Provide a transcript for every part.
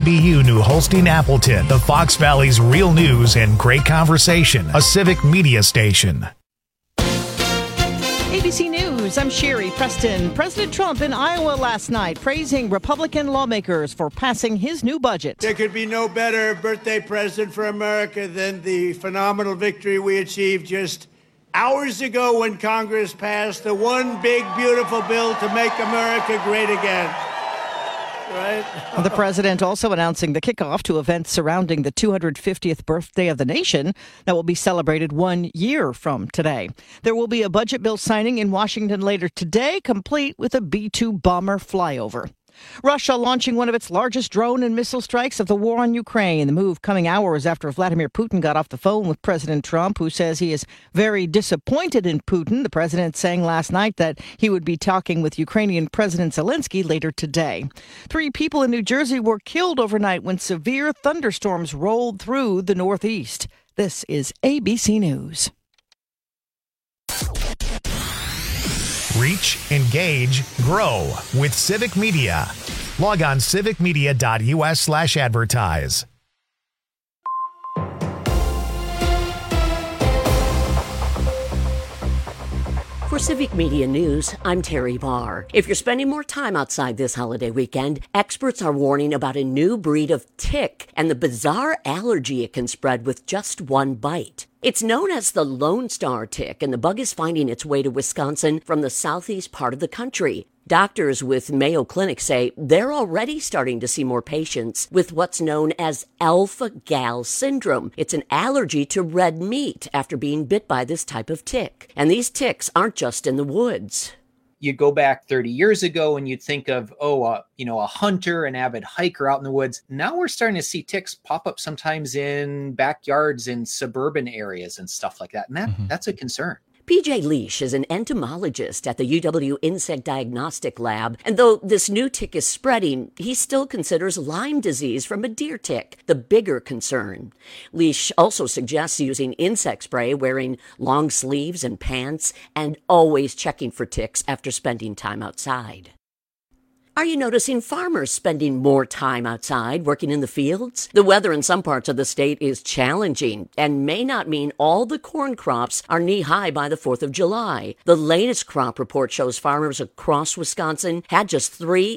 WKBU New Holstein Appleton, the Fox Valley's real news and great conversation, a civic media station. ABC News, I'm Sherry Preston. President Trump in Iowa last night praising Republican lawmakers for passing his new budget. There could be no better birthday present for America than the phenomenal victory we achieved just hours ago when Congress passed the one big, beautiful bill to make America great again. Right? The president also announcing the kickoff to events surrounding the 250th birthday of the nation that will be celebrated 1 year from today. There will be a budget bill signing in Washington later today, complete with a B-2 bomber flyover. Russia launching one of its largest drone and missile strikes of the war on Ukraine. The move coming hours after Vladimir Putin got off the phone with President Trump, who says he is very disappointed in Putin. The president saying last night that he would be talking with Ukrainian President Zelensky later today. 3 people in New Jersey were killed overnight when severe thunderstorms rolled through the Northeast. This is ABC News. Reach, engage, grow with Civic Media. Log on civicmedia.us/advertise. For Civic Media News, I'm Terry Barr. If you're spending more time outside this holiday weekend, experts are warning about a new breed of tick and the bizarre allergy it can spread with just one bite. It's known as the Lone Star tick, and the bug is finding its way to Wisconsin from the southeast part of the country. Doctors with Mayo Clinic say they're already starting to see more patients with what's known as alpha-gal syndrome. It's an allergy to red meat after being bit by this type of tick. And these ticks aren't just in the woods. You go back 30 years ago and you'd think of, a hunter, an avid hiker out in the woods. Now we're starting to see ticks pop up sometimes in backyards in suburban areas and stuff like that. And that's a concern. PJ Leash is an entomologist at the UW Insect Diagnostic Lab, and though this new tick is spreading, he still considers Lyme disease from a deer tick the bigger concern. Leash also suggests using insect spray, wearing long sleeves and pants, and always checking for ticks after spending time outside. Are you noticing farmers spending more time outside working in the fields? The weather in some parts of the state is challenging and may not mean all the corn crops are knee-high by the 4th of July. The latest crop report shows farmers across Wisconsin had just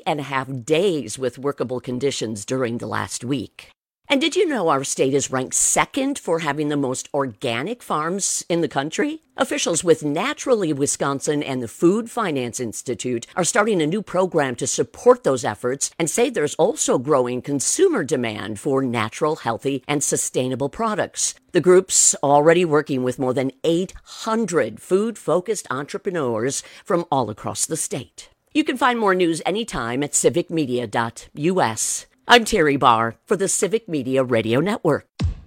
3.5 days with workable conditions during the last week. And did you know our state is ranked second for having the most organic farms in the country? Officials with Naturally Wisconsin and the Food Finance Institute are starting a new program to support those efforts and say there's also growing consumer demand for natural, healthy, and sustainable products. The group's already working with more than 800 food-focused entrepreneurs from all across the state. You can find more news anytime at civicmedia.us. I'm Terry Barr for the Civic Media Radio Network.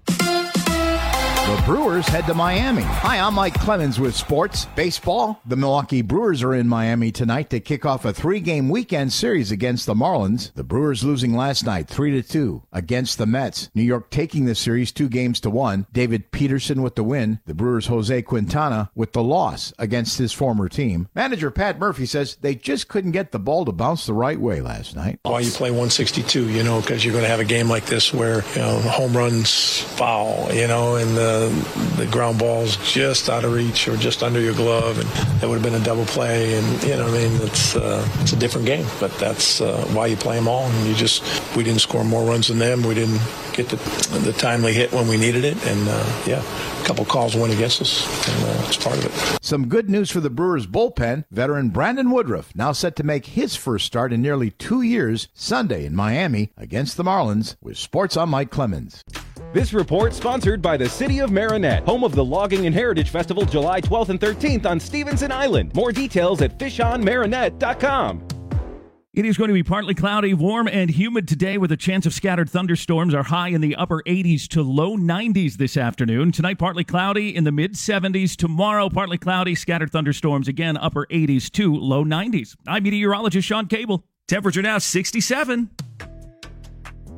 The Brewers head to Miami. Hi, I'm Mike Clemens with sports. Baseball, the Milwaukee Brewers are in Miami tonight to kick off a 3-game weekend series against the Marlins. The Brewers losing last night 3-2 against the Mets. New York taking the series 2-1. David Peterson with the win. The Brewers' Jose Quintana with the loss against his former team. Manager Pat Murphy says they just couldn't get the ball to bounce the right way last night. Why you play 162, because you're going to have a game like this where, home runs foul, and the ground ball's just out of reach or just under your glove, and that would have been a double play. And it's a different game, but that's why you play them all. And we didn't score more runs than them. We didn't get the timely hit when we needed it, and a couple calls went against us, and it's part of it. Some good news for the Brewers bullpen. Veteran Brandon Woodruff now set to make his first start in nearly 2 years Sunday in Miami against the Marlins. With sports, I'm Mike Clemens. This report sponsored by the City of Marinette, home of the Logging and Heritage Festival July 12th and 13th on Stevenson Island. More details at fishonmarinette.com. It is going to be partly cloudy, warm, and humid today with a chance of scattered thunderstorms. Our high in the upper 80s to low 90s this afternoon. Tonight, partly cloudy in the mid-70s. Tomorrow, partly cloudy, scattered thunderstorms, again, upper 80s to low 90s. I'm meteorologist Sean Cable. Temperature now 67.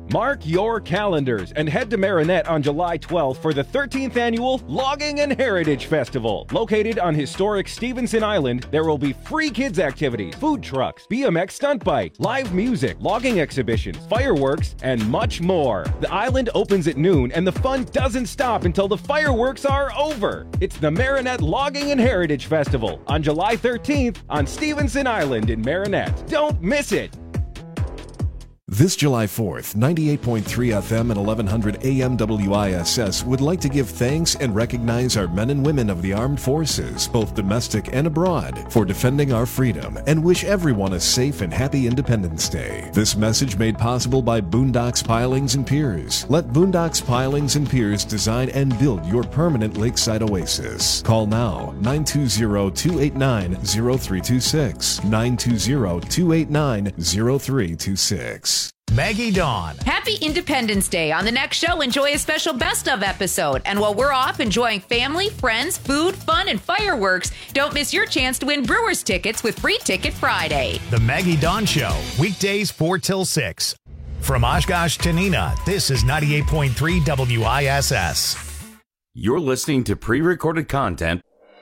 Mark your calendars and head to Marinette on July 12th for the 13th annual Logging and Heritage Festival. Located on historic Stevenson Island, there will be free kids activities, food trucks, BMX stunt bike, live music, logging exhibitions, fireworks, and much more. The island opens at noon and the fun doesn't stop until the fireworks are over. It's the Marinette Logging and Heritage Festival on July 13th on Stevenson Island in Marinette. Don't miss it! This July 4th, 98.3 FM and 1100 AM WISS would like to give thanks and recognize our men and women of the armed forces, both domestic and abroad, for defending our freedom and wish everyone a safe and happy Independence Day. This message made possible by Boondocks Pilings and Piers. Let Boondocks Pilings and Piers design and build your permanent lakeside oasis. Call now, 920-289-0326, 920-289-0326. Maggie Dawn. Happy Independence Day. On the next show, enjoy a special best of episode. And while we're off enjoying family, friends, food, fun, and fireworks, don't miss your chance to win Brewers tickets with Free Ticket Friday. The Maggie Dawn Show, weekdays 4 till 6. From Oshkosh to Neenah, this is 98.3 WISS. You're listening to pre-recorded content.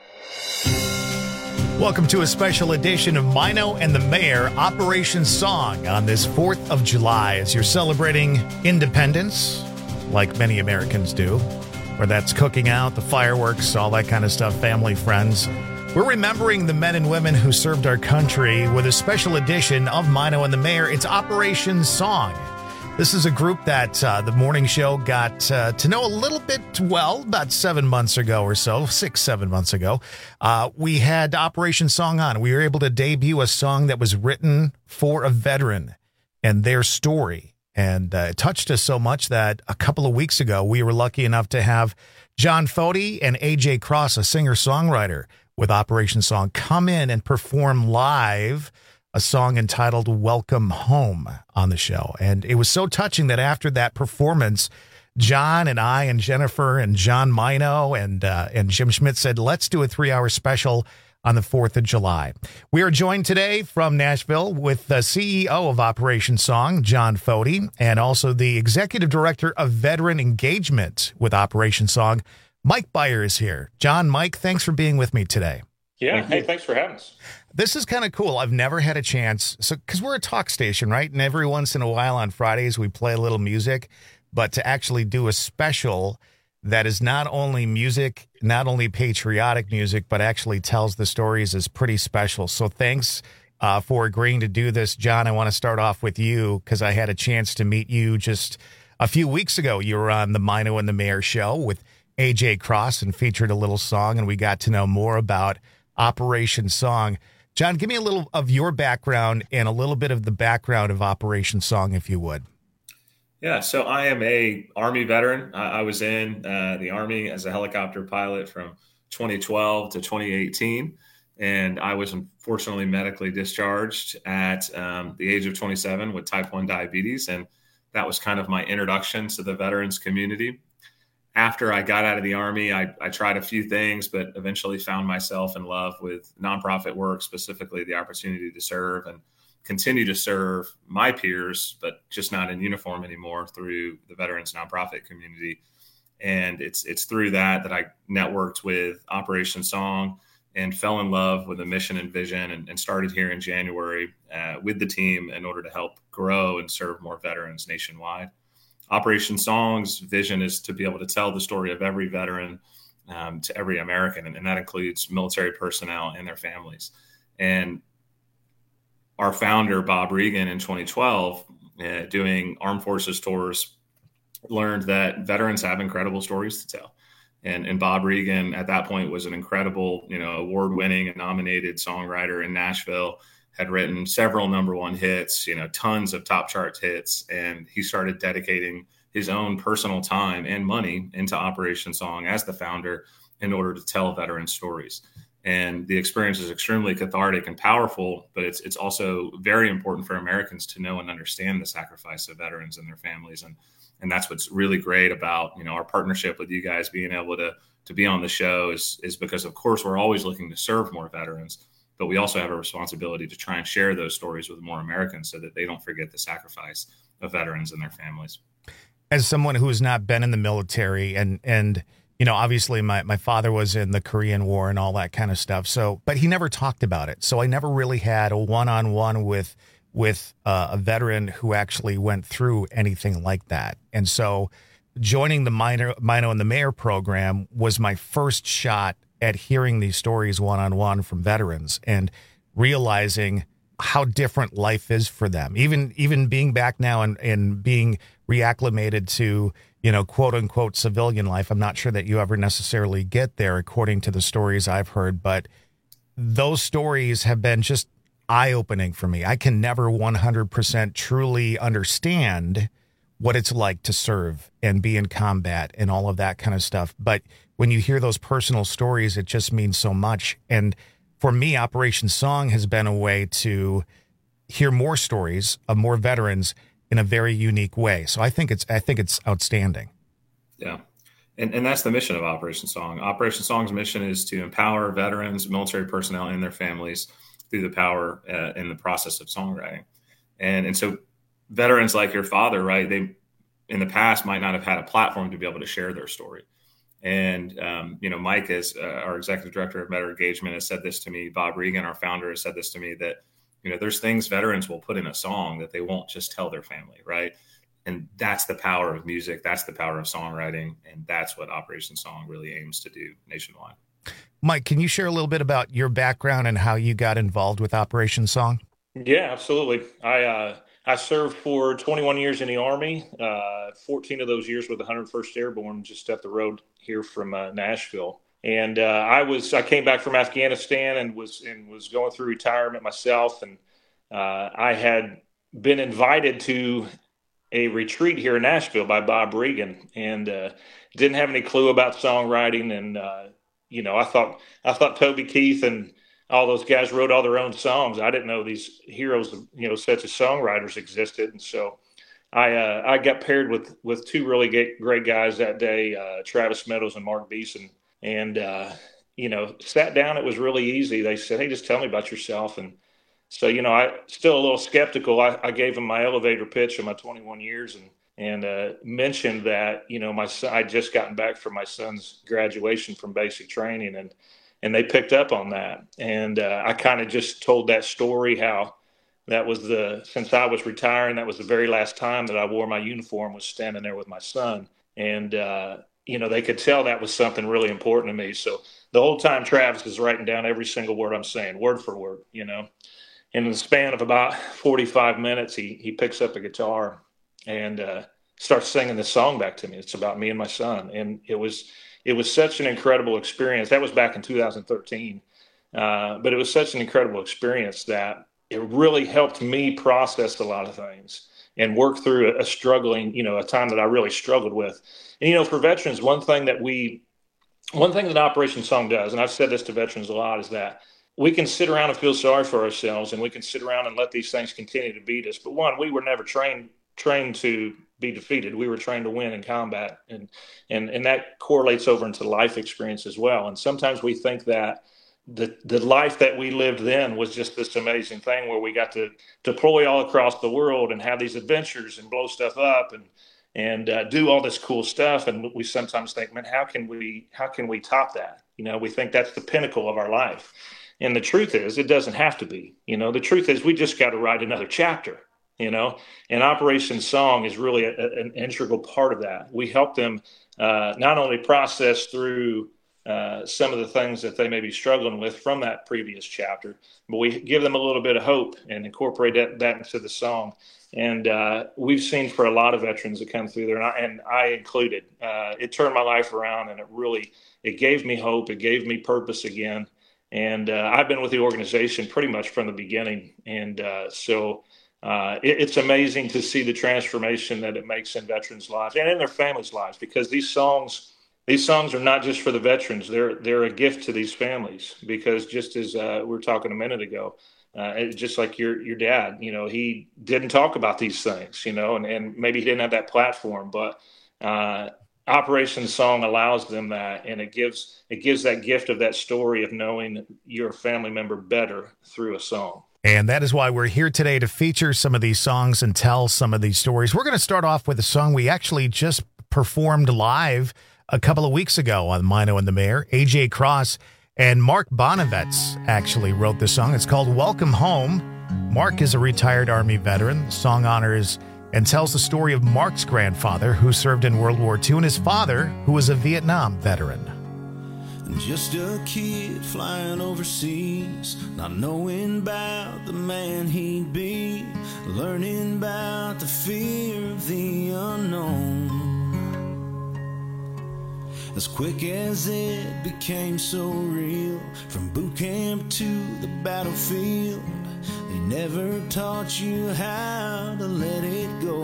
Welcome to a special edition of Mino and the Mayor Operation Song on this 4th of July as you're celebrating independence, like many Americans do, where that's cooking out, the fireworks, all that kind of stuff, family, friends. We're remembering the men and women who served our country with a special edition of Mino and the Mayor. It's Operation Song. This is a group that the morning show got to know a little bit well about 7 months ago or so, 6-7 months ago. We had Operation Song on. We were able to debut a song that was written for a veteran and their story. And it touched us so much that a couple of weeks ago, we were lucky enough to have John Fody and AJ Cross, a singer-songwriter with Operation Song, come in and perform live a song entitled Welcome Home on the show. And it was so touching that after that performance, John and I and Jennifer and John Mino and Jim Schmidt said, let's do a 3-hour special on the 4th of July. We are joined today from Nashville with the CEO of Operation Song, John Fody, and also the Executive Director of Veteran Engagement with Operation Song, Mike Beyer is here. John, Mike, thanks for being with me today. Yeah. Hey, thanks for having us. This is kind of cool. I've never had a chance. So, because we're a talk station, right? And every once in a while on Fridays, we play a little music, but to actually do a special that is not only music, not only patriotic music, but actually tells the stories is pretty special. So thanks for agreeing to do this. John, I want to start off with you because I had a chance to meet you just a few weeks ago. You were on the Mino and the Mayor show with AJ Cross and featured a little song, and we got to know more about Operation Song. John, give me a little of your background and a little bit of the background of Operation Song, if you would. Yeah, so I am a Army veteran. I was in the Army as a helicopter pilot from 2012 to 2018, and I was unfortunately medically discharged at the age of 27 with type 1 diabetes, and that was kind of my introduction to the veterans community. After I got out of the Army, I tried a few things, but eventually found myself in love with nonprofit work, specifically the opportunity to serve and continue to serve my peers, but just not in uniform anymore through the veterans nonprofit community. And it's through that I networked with Operation Song and fell in love with the mission and vision and started here in January with the team in order to help grow and serve more veterans nationwide. Operation Song's vision is to be able to tell the story of every veteran to every American, and that includes military personnel and their families. And our founder, Bob Regan, in 2012, doing armed forces tours, learned that veterans have incredible stories to tell. And Bob Regan, at that point, was an incredible, award-winning and nominated songwriter in Nashville, had written several #1 hits, tons of top chart hits. And he started dedicating his own personal time and money into Operation Song as the founder in order to tell veteran stories. And the experience is extremely cathartic and powerful, but it's also very important for Americans to know and understand the sacrifice of veterans and their families. And that's what's really great about, our partnership with you guys being able to be on the show is because, of course, we're always looking to serve more veterans, but we also have a responsibility to try and share those stories with more Americans so that they don't forget the sacrifice veterans and their families. As someone who has not been in the military and obviously my father was in the Korean War and all that kind of stuff. So, but he never talked about it. So I never really had a one-on-one with a veteran who actually went through anything like that. And so joining the Mino and the Mayor program was my first shot at hearing these stories one-on-one from veterans and realizing how different life is for them. Even being back now and being reacclimated to, quote unquote civilian life. I'm not sure that you ever necessarily get there according to the stories I've heard, but those stories have been just eye-opening for me. I can never 100% truly understand what it's like to serve and be in combat and all of that kind of stuff. But when you hear those personal stories, it just means so much. And for me, Operation Song has been a way to hear more stories of more veterans in a very unique way. So I think it's outstanding. Yeah. And that's the mission of Operation Song. Operation Song's mission is to empower veterans, military personnel, and their families through the power in the process of songwriting. And so veterans like your father, right, they in the past might not have had a platform to be able to share their story. And, Mike, as our executive director of veteran engagement, has said this to me. Bob Regan, our founder, has said this to me that, there's things veterans will put in a song that they won't just tell their family, right? And that's the power of music. That's the power of songwriting. And that's what Operation Song really aims to do nationwide. Mike, can you share a little bit about your background and how you got involved with Operation Song? Yeah, absolutely. I served for 21 years in the Army, 14 of those years with the 101st Airborne, just up the road here from Nashville. And I came back from Afghanistan and was going through retirement myself. And I had been invited to a retreat here in Nashville by Bob Regan, and didn't have any clue about songwriting. And I thought Toby Keith and all those guys wrote all their own songs. I didn't know these heroes, such as songwriters existed. And so I got paired with two really great guys that day, Travis Meadows and Mark Beeson. And, sat down. It was really easy. They said, "Hey, just tell me about yourself." And so, I still a little skeptical. I gave them my elevator pitch of my 21 years and mentioned that, my son, I'd just gotten back from my son's graduation from basic training, and they picked up on that. And I kind of just told that story, how that was since I was retiring, that was the very last time that I wore my uniform, was standing there with my son. And, they could tell that was something really important to me. So the whole time Travis is writing down every single word I'm saying, word for word, And in the span of about 45 minutes, he picks up a guitar and starts singing this song back to me. It's about me and my son. And it was such an incredible experience. That was back in 2013. But it was such an incredible experience that it really helped me process a lot of things and work through a time that I really struggled with. And, for veterans, one thing that Operation Song does, and I've said this to veterans a lot, is that we can sit around and feel sorry for ourselves, and we can sit around and let these things continue to beat us. But one, we were never trained to be defeated. We were trained to win in combat, and that correlates over into life experience as well. And sometimes we think that the life that we lived then was just this amazing thing where we got to deploy all across the world and have these adventures and blow stuff up and do all this cool stuff. And we sometimes think, man, how can we top that? We think that's the pinnacle of our life. And the truth is, it doesn't have to be. The truth is, we just got to write another chapter. And Operation Song is really an integral part of that. We help them not only process through some of the things that they may be struggling with from that previous chapter, but we give them a little bit of hope and incorporate that into the song. And we've seen for a lot of veterans that come through there, and I included, it turned my life around, and it gave me hope. It gave me purpose again. And I've been with the organization pretty much from the beginning. And so it's amazing to see the transformation that it makes in veterans' lives and in their families' lives, because these songs are not just for the veterans. They're a gift to these families, because just as we were talking a minute ago, just like your dad, he didn't talk about these things, and maybe he didn't have that platform, but Operation Song allows them that, and it gives that gift of that story of knowing your family member better through a song. And that is why we're here today to feature some of these songs and tell some of these stories. We're going to start off with a song we actually just performed live a couple of weeks ago on Mino and the Mayor. AJ Cross and Mark Bonavets actually wrote this song. It's called Welcome Home. Mark is a retired Army veteran. The song honors and tells the story of Mark's grandfather, who served in World War II, and his father, who was a Vietnam veteran. Just a kid flying overseas, not knowing about the man he'd be, learning about the fear of the unknown. As quick as it became so real, from boot camp to the battlefield, they never taught you how to let it go.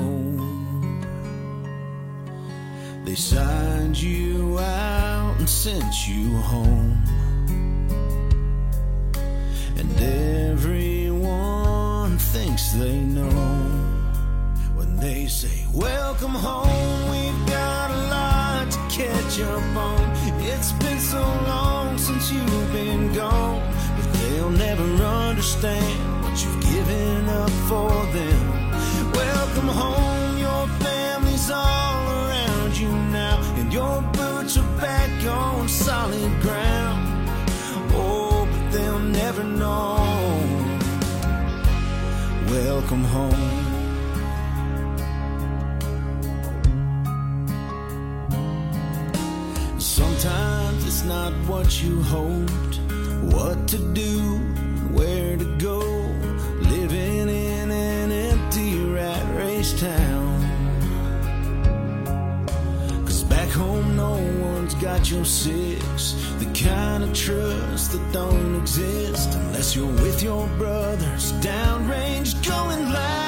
They signed you out and sent you home, and everyone thinks they know when they say, welcome home. We've got a lot to catch up on. It's been so long since you've been gone, but they'll never understand what you've given up for them. Welcome home. Your family's all around you now, and your boots are back on solid ground. Oh, but they'll never know. Welcome home. Sometimes it's not what you hoped, what to do, where to go, living in an empty rat race town. Back home, no one's got your six, the kind of trust that don't exist unless you're with your brothers downrange going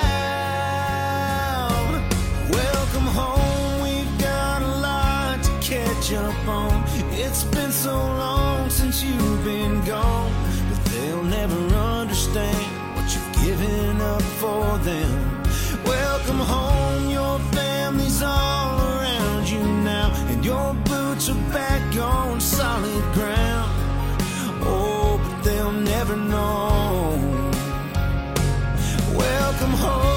loud. Welcome home. We've got a lot to catch up on. It's been so long since you've been gone, but they'll never understand what you've given up for them. Welcome home. Your family's all around you now, and your boots are back on solid ground. Oh, but they'll never know. Welcome home.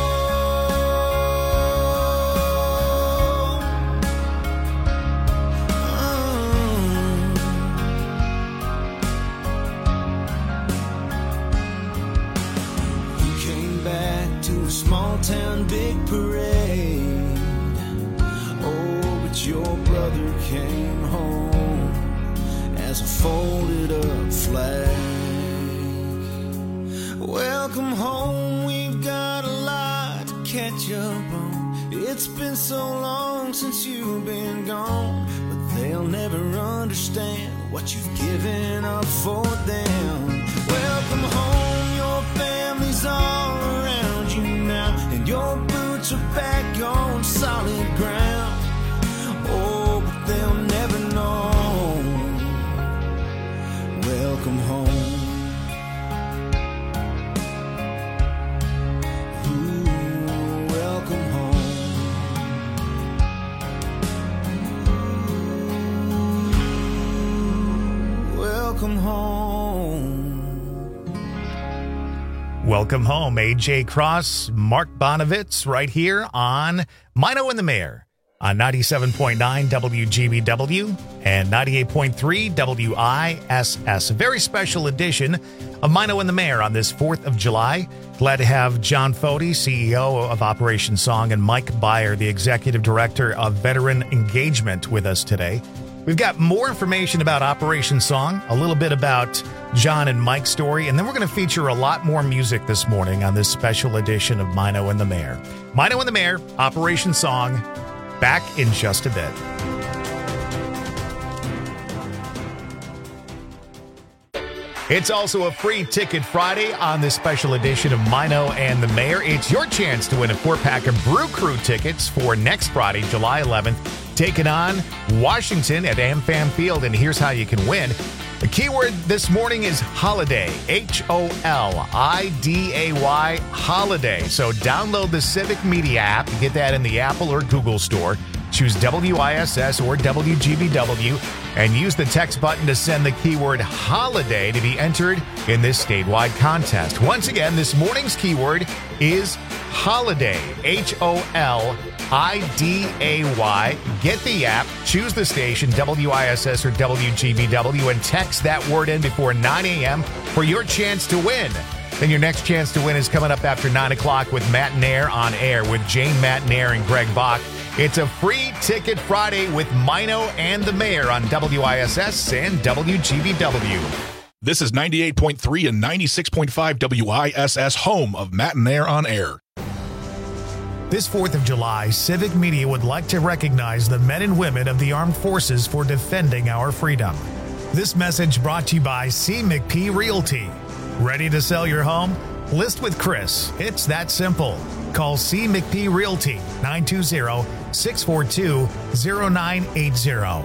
You came back to a small town big parade. Your brother came home as a folded up flag. Welcome home. We've got a lot to catch up on. It's been so long since you've been gone, but they'll never understand what you've given up for them. Welcome home. Your family's all around you now, and your boots are back on solid ground. Oh, but they'll never know. Welcome home. Ooh, welcome home. Ooh, welcome home. Welcome home. AJ Cross, Mark Bonavets, right here on Mino and the Mayor. On 97.9 WGBW and 98.3 WISS. A very special edition of Mino and the Mayor on this 4th of July. Glad to have John Fody, CEO of Operation Song, and Mike Byer, the Executive Director of Veteran Engagement, with us today. We've got more information about Operation Song, a little bit about John and Mike's story, and then we're going to feature a lot more music this morning on this special edition of Mino and the Mayor. Mino and the Mayor, Operation Song. Back in just a bit. It's also a free ticket Friday on this special edition of Mino and the Mayor. It's your chance to win a 4-pack of Brew Crew tickets for next Friday, July 11th, taking on Washington at AmFam Field. And here's how you can win. The keyword this morning is holiday, HOLIDAY, holiday. So download the Civic Media app, get that in the Apple or Google store. Choose WISS or WGBW and use the text button to send the keyword holiday to be entered in this statewide contest. Once again, this morning's keyword is holiday, HOLIDAY. Get the app, choose the station, WISS or WGBW, and text that word in before 9 a.m. for your chance to win. Then your next chance to win is coming up after 9 o'clock with Matt Nair on air with Jane Matt Nair and Greg Bach. It's a free ticket Friday with Mino and the Mayor on WISS and WGBW. This is 98.3 and 96.5 WISS, home of Matt and Nair on air. This 4th of July, Civic Media would like to recognize the men and women of the armed forces for defending our freedom. This message brought to you by C. McP Realty. Ready to sell your home? List with Chris. It's that simple. Call C. McP Realty, 920-642-0980.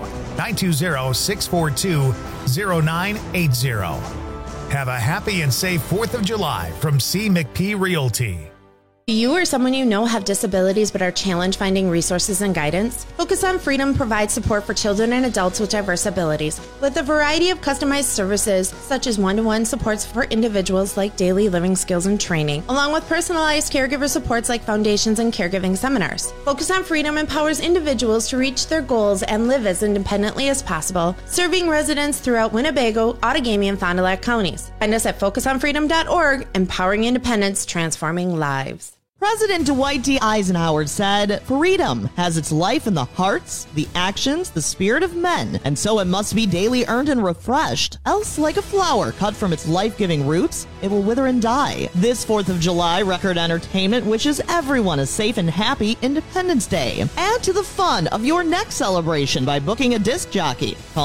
920-642-0980. Have a happy and safe 4th of July from C. McP Realty. Do you or someone you know have disabilities but are challenged finding resources and guidance? Focus on Freedom provides support for children and adults with diverse abilities, with a variety of customized services such as one-to-one supports for individuals like daily living skills and training, along with personalized caregiver supports like foundations and caregiving seminars. Focus on Freedom empowers individuals to reach their goals and live as independently as possible, serving residents throughout Winnebago, Outagamie, and Fond du Lac counties. Find us at focusonfreedom.org, empowering independence, transforming lives. President Dwight D. Eisenhower said, "Freedom has its life in the hearts, the actions, the spirit of men, and so it must be daily earned and refreshed. Else, like a flower cut from its life-giving roots, it will wither and die." This 4th of July, Record Entertainment wishes everyone a safe and happy Independence Day. Add to the fun of your next celebration by booking a disc jockey. Call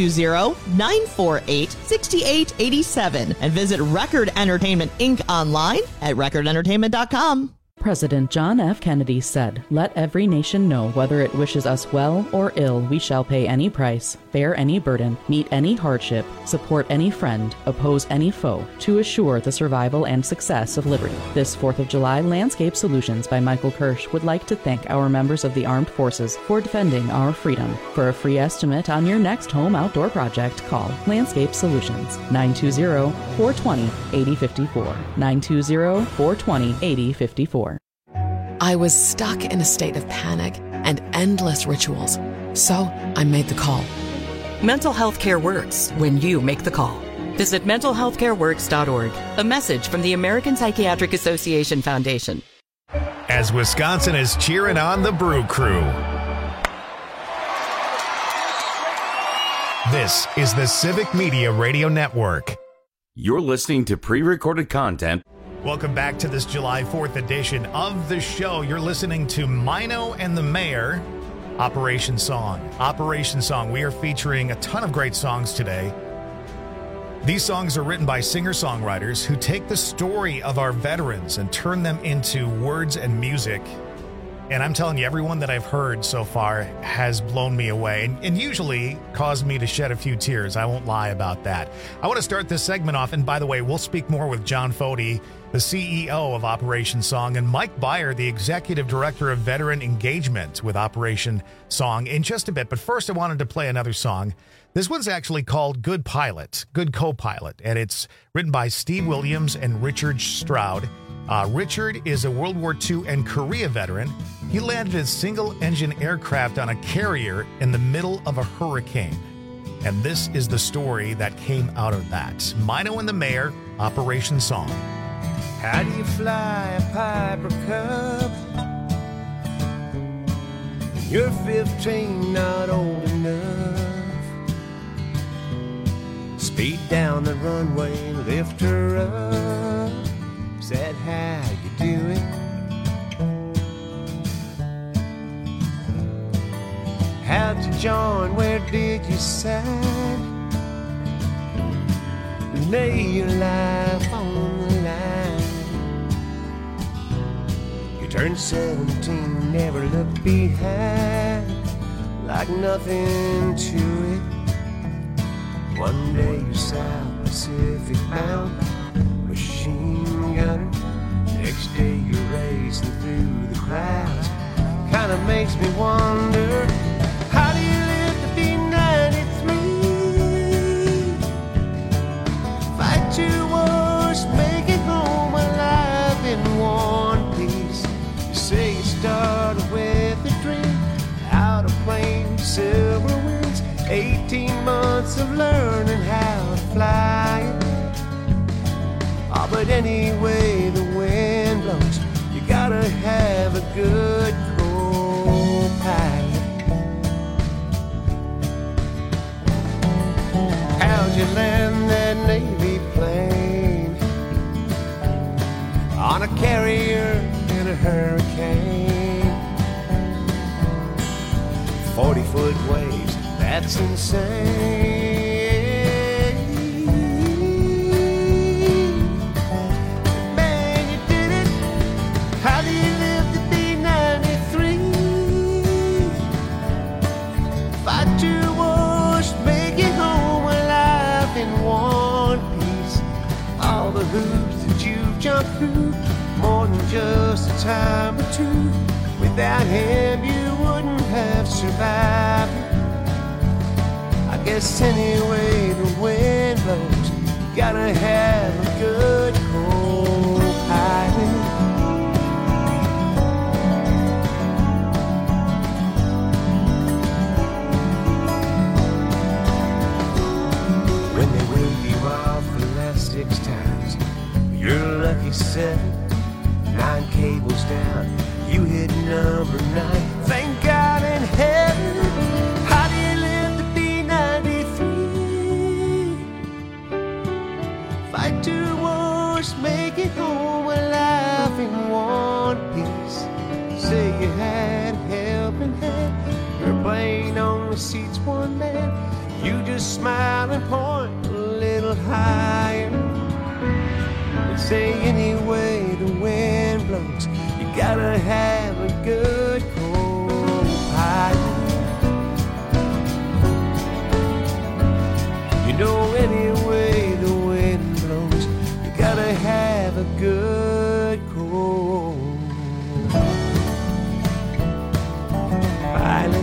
920-948-6887 and visit Record Entertainment Inc. online at recordentertainment.com. President John F. Kennedy said, "Let every nation know whether it wishes us well or ill, we shall pay any price, bear any burden, meet any hardship, support any friend, oppose any foe, to assure the survival and success of liberty." This 4th of July, Landscape Solutions by Michael Kirsch would like to thank our members of the armed forces for defending our freedom. For a free estimate on your next home outdoor project, call Landscape Solutions, 920-420-8054, 920-420-8054. I was stuck in a state of panic and endless rituals, so I made the call. Mental health care works when you make the call. Visit mentalhealthcareworks.org. A message from the American Psychiatric Association Foundation. As Wisconsin is cheering on the Brew Crew. This is the Civic Media Radio Network. You're listening to pre-recorded content. Welcome back to this July 4th edition of the show. You're listening to Mino and the Mayor, Operation Song. Operation Song. We are featuring a ton of great songs today. These songs are written by singer-songwriters who take the story of our veterans and turn them into words and music. And I'm telling you, everyone that I've heard so far has blown me away and usually caused me to shed a few tears. I won't lie about that. I want to start this segment off, and by the way, we'll speak more with John Fody, the CEO of Operation Song, and Mike Beyer, the Executive Director of Veteran Engagement with Operation Song, in just a bit. But first, I wanted to play another song. This one's actually called Good Pilot, Good Co-Pilot, and it's written by Steve Williams and Richard Stroud. Richard is a World War II and Korea veteran. He landed a single-engine aircraft on a carrier in the middle of a hurricane. And this is the story that came out of that. Mino and the Mayor, Operation Song. How do you fly a Piper Cub? You're 15, not old enough. Speed down the runway and lift her up. Said, how you doing? How'd you join? Where did you sign? Lay your life on the line. You turned 17, never looked behind. Like nothing to it. One day you're South Pacific bound, machine gunner. Next day you're racing through the crowds. Kinda makes me wonder 18 months of learning how to fly. Oh, but anyway the wind blows, you gotta have a good co-pilot. How'd you land that Navy plane on a carrier in a hurricane? 40-foot waves, that's insane. Man, you did it. How do you live to be 93? Fight your wars, make it home alive in one piece. All the hoops that you've jumped through, more than just a time or two. Without him, you wouldn't have survived. I guess anyway the wind blows, you gotta have a good co-pilot. When they wave you off the last 6 times, you're lucky 7. 9 cables down, you hit number 9. Thank God in heaven. How do you live to be 93? Fight 2 wars, make it home alive in one piece. Say you had a helping hand, airplane on the seats, one man. You just smile and point a little higher. And say anyway the wind blows, you gotta have a good co-pilot. You know anyway the wind blows, you gotta have a good co-pilot.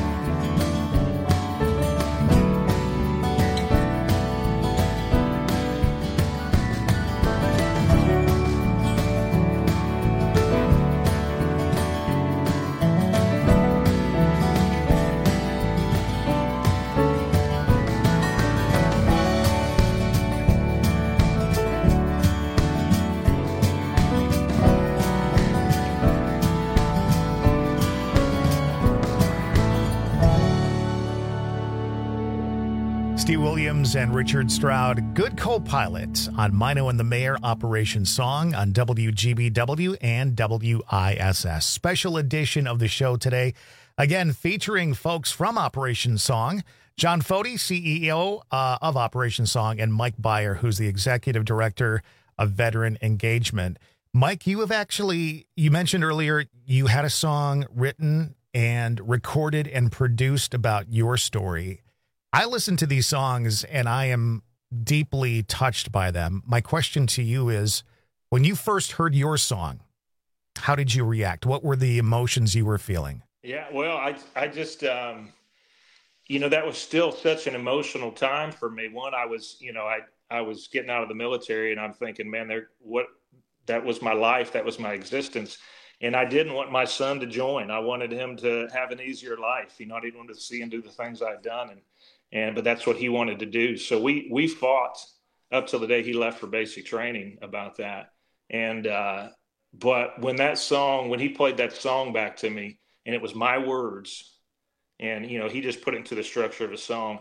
Steve Williams and Richard Stroud, good co-pilot on Mino and the Mayor Operation Song on WGBW and WISS. Special edition of the show today, again featuring folks from Operation Song. John Fody, CEO of Operation Song, and Mike Beyer, who's the Executive Director of Veteran Engagement. Mike, you mentioned earlier you had a song written and recorded and produced about your story. I listen to these songs and I am deeply touched by them. My question to you is, when you first heard your song, how did you react? What were the emotions you were feeling? Yeah, well, I just, that was still such an emotional time for me. One, I was getting out of the military and I'm thinking, man, that was my life. That was my existence. And I didn't want my son to join. I wanted him to have an easier life. I didn't want to see him do the things I'd done. But that's what he wanted to do. So we fought up till the day he left for basic training about that. And, but when he played that song back to me and it was my words and, he just put it into the structure of a song,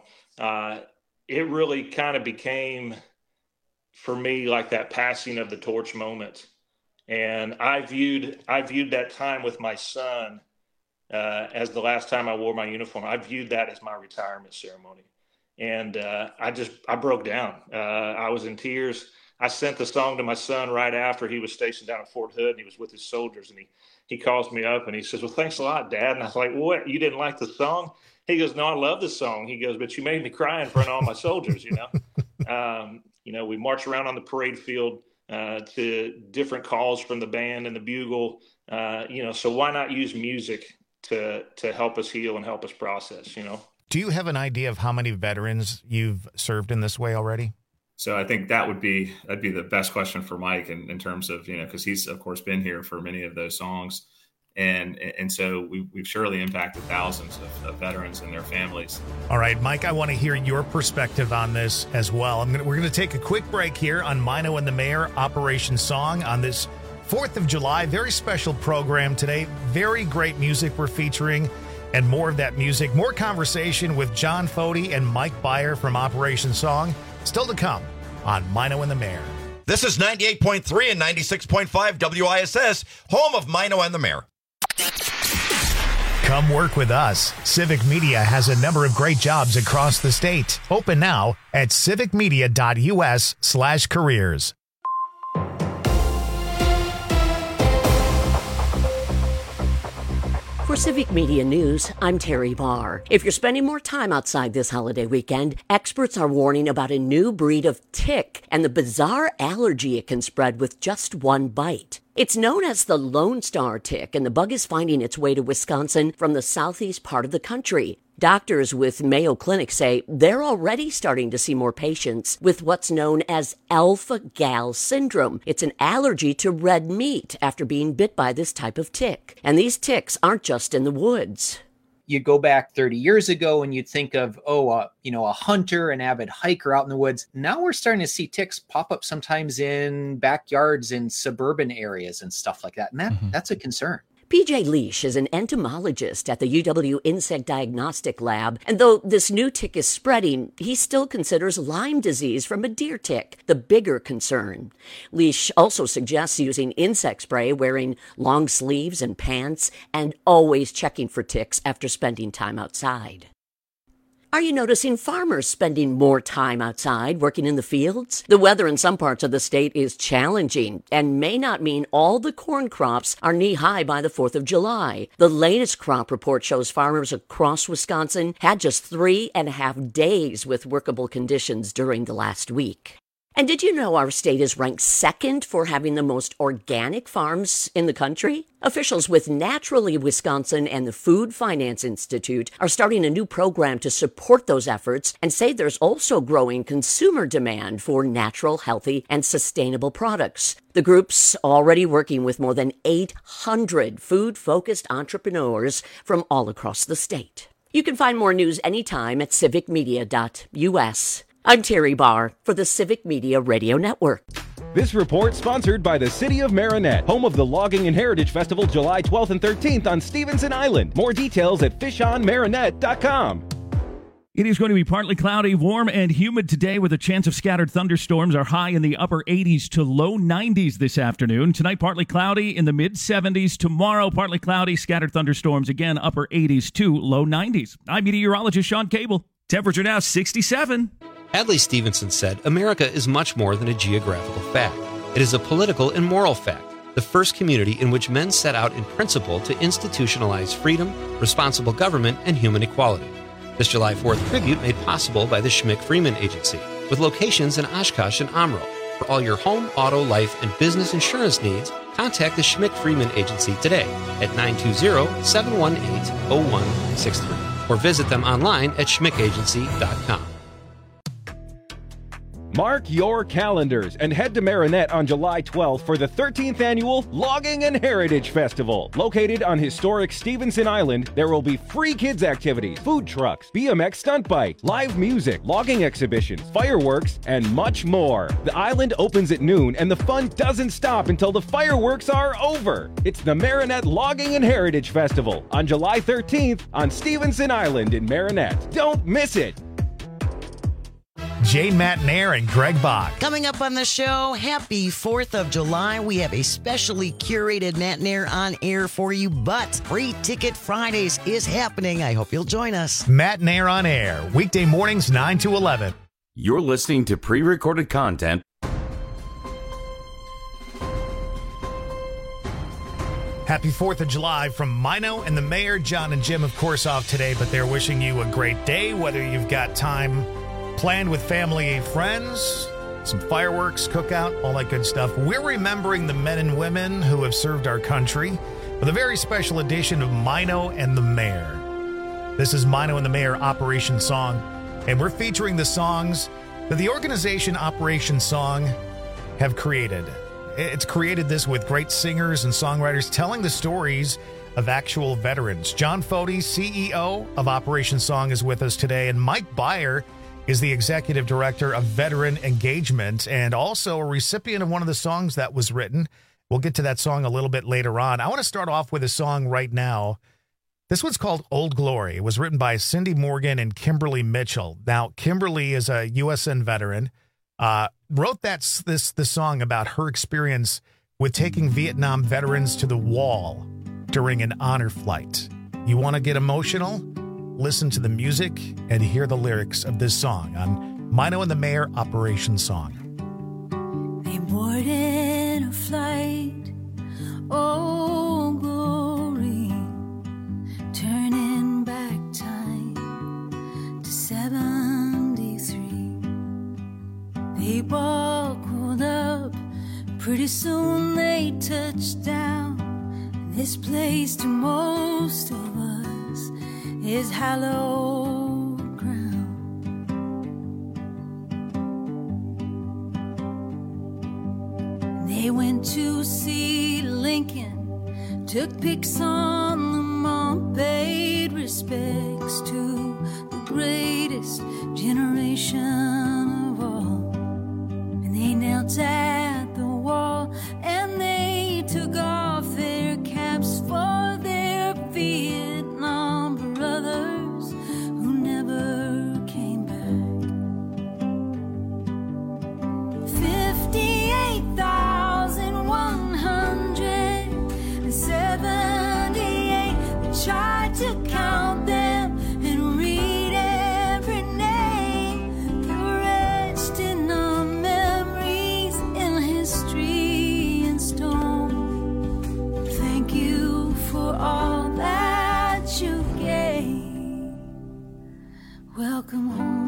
it really kind of became for me like that passing of the torch moment. And I viewed that time with my son as the last time I wore my uniform. I viewed that as my retirement ceremony. And I broke down. I was in tears. I sent the song to my son right after he was stationed down at Fort Hood and he was with his soldiers. And he calls me up and he says, well, thanks a lot, Dad. And I was like, what, you didn't like the song? He goes, no, I love the song. He goes, but you made me cry in front of all my soldiers, we march around on the parade field to different calls from the band and the bugle, so why not use music to help us heal and help us process, Do you have an idea of how many veterans you've served in this way already? So I think that'd be the best question for Mike in terms of, because he's of course been here for many of those songs. And so we've surely impacted thousands of veterans and their families. All right, Mike, I want to hear your perspective on this as well. We're going to take a quick break here on Mino and the Mayor, Operation Song, on this 4th of July. Very special program today. Very great music we're featuring, and more of that music. More conversation with John Fody and Mike Beyer from Operation Song. Still to come on Mino and the Mayor. This is 98.3 and 96.5 WISS, home of Mino and the Mayor. Come work with us. Civic Media has a number of great jobs across the state. Open now at civicmedia.us/careers. For Civic Media News, I'm Terry Barr. If you're spending more time outside this holiday weekend, experts are warning about a new breed of tick and the bizarre allergy it can spread with just one bite. It's known as the Lone Star tick, and the bug is finding its way to Wisconsin from the southeast part of the country. Doctors with Mayo Clinic say they're already starting to see more patients with what's known as alpha-gal syndrome. It's an allergy to red meat after being bit by this type of tick. And these ticks aren't just in the woods. You go back 30 years ago and you'd think of, a hunter, an avid hiker out in the woods. Now we're starting to see ticks pop up sometimes in backyards in suburban areas and stuff like that. And that's a concern. PJ Leash is an entomologist at the UW Insect Diagnostic Lab, and though this new tick is spreading, he still considers Lyme disease from a deer tick the bigger concern. Leash also suggests using insect spray, wearing long sleeves and pants, and always checking for ticks after spending time outside. Are you noticing farmers spending more time outside working in the fields? The weather in some parts of the state is challenging and may not mean all the corn crops are knee-high by the 4th of July. The latest crop report shows farmers across Wisconsin had just 3.5 days with workable conditions during the last week. And did you know our state is ranked second for having the most organic farms in the country? Officials with Naturally Wisconsin and the Food Finance Institute are starting a new program to support those efforts and say there's also growing consumer demand for natural, healthy, and sustainable products. The group's already working with more than 800 food-focused entrepreneurs from all across the state. You can find more news anytime at civicmedia.us. I'm Terry Barr for the Civic Media Radio Network. This report sponsored by the City of Marinette, home of the Logging and Heritage Festival July 12th and 13th on Stevenson Island. More details at fishonmarinette.com. It is going to be partly cloudy, warm, and humid today with a chance of scattered thunderstorms. Our high in the upper 80s to low 90s this afternoon. Tonight, partly cloudy in the mid-70s. Tomorrow, partly cloudy, scattered thunderstorms, again, upper 80s to low 90s. I'm meteorologist Sean Cable. Temperature now 67. Adlai Stevenson said, America is much more than a geographical fact. It is a political and moral fact, the first community in which men set out in principle to institutionalize freedom, responsible government, and human equality. This July 4th tribute made possible by the Schmick Freeman Agency, with locations in Oshkosh and Omro. For all your home, auto, life, and business insurance needs, contact the Schmick Freeman Agency today at 920-718-0163 or visit them online at schmickagency.com. Mark your calendars and head to Marinette on July 12th for the 13th annual Logging and Heritage Festival. Located on historic Stevenson Island, there will be free kids activities, food trucks, BMX stunt bike, live music, logging exhibitions, fireworks, and much more. The island opens at noon and the fun doesn't stop until the fireworks are over. It's the Marinette Logging and Heritage Festival on July 13th on Stevenson Island in Marinette. Don't miss it. Jay Matnair and Greg Bach. Coming up on the show, happy 4th of July. We have a specially curated Matnair on air for you, but Free Ticket Fridays is happening. I hope you'll join us. Matnair on air, weekday mornings 9 to 11. You're listening to pre-recorded content. Happy 4th of July from Mino and the Mayor. John and Jim, of course, off today, but they're wishing you a great day, whether you've got time planned with family and friends, some fireworks, cookout, all that good stuff. We're remembering the men and women who have served our country with a very special edition of Mino and the Mayor. This is Mino and the Mayor Operation Song, and we're featuring the songs that the organization Operation Song have created. It's created this with great singers and songwriters telling the stories of actual veterans. John Fody, CEO of Operation Song, is with us today, and Mike Beyer is the executive director of veteran engagement and also a recipient of one of the songs that was written. We'll get to that song a little bit later on. I want to start off with a song right now. This one's called Old Glory. It was written by Cindy Morgan and Kimberly Mitchell. Now, Kimberly is a USN veteran, wrote this song about her experience with taking Vietnam veterans to the wall during an honor flight. You want to get emotional? Listen to the music and hear the lyrics of this song on Mino and the Mayor Operation Song. They boarded a flight, oh glory, turning back time to 73. They buckled up, pretty soon they touched down. This place to most of us is hallowed ground. They went to see Lincoln, took pics on the mall, paid respects to the greatest generation of all. And they knelt at the wall and they took off their caps for their Vietnam brothers who never came back. 58,178. We tried to count them and read every name. They're etched in our memories in history and stone. Thank you for all that you gave. Welcome home.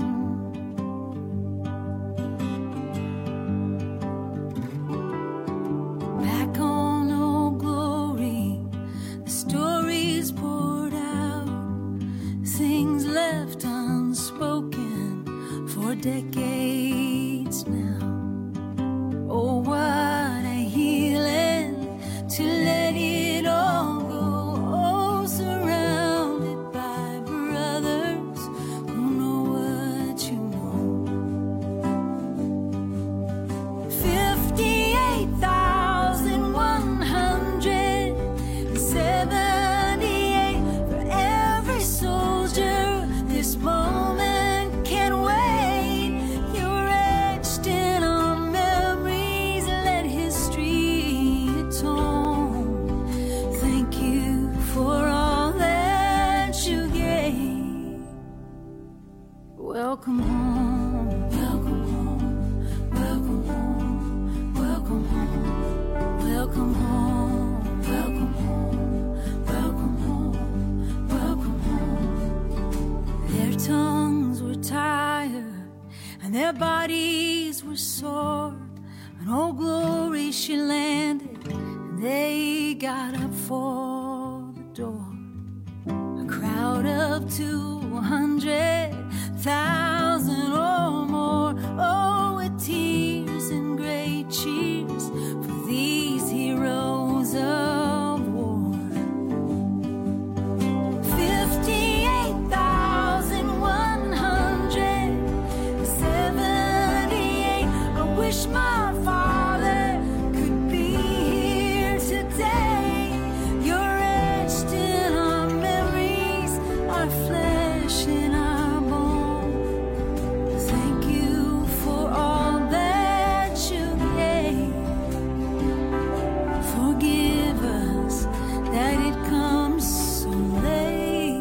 Back on Old Glory, the stories poured out, things left unspoken for decades now. Oh, what a healing to let it all go. Oh, surrounded by brothers who know what you know. 58,178 for every soldier. This moment can't wait. You're etched in our memories. Let history atone. Thank you for all that you gave. Welcome home. Welcome home. Welcome home. Welcome home. Welcome home. Welcome home. Welcome home. Welcome home. Their tongues were tired and their bodies were sore. And Old Glory she landed and they got up for the door. A crowd of 200,000 or more. Oh, with tears and great cheers for these heroes of war. 58,178. I wish my father could be here today. You're etched in our memories, our flesh and our bone. Thank you for all that you gave. Forgive us that it comes so late.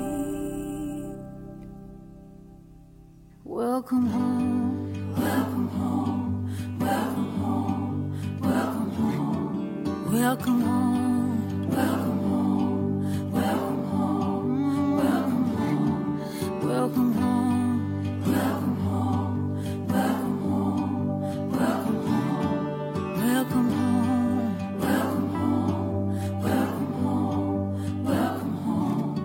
Welcome home. Welcome home. Welcome home. Welcome home. Welcome home. Welcome home. Welcome home. Welcome home. Welcome home. Welcome home. Welcome home. Welcome home. Welcome home. Welcome home. Welcome home. Welcome home.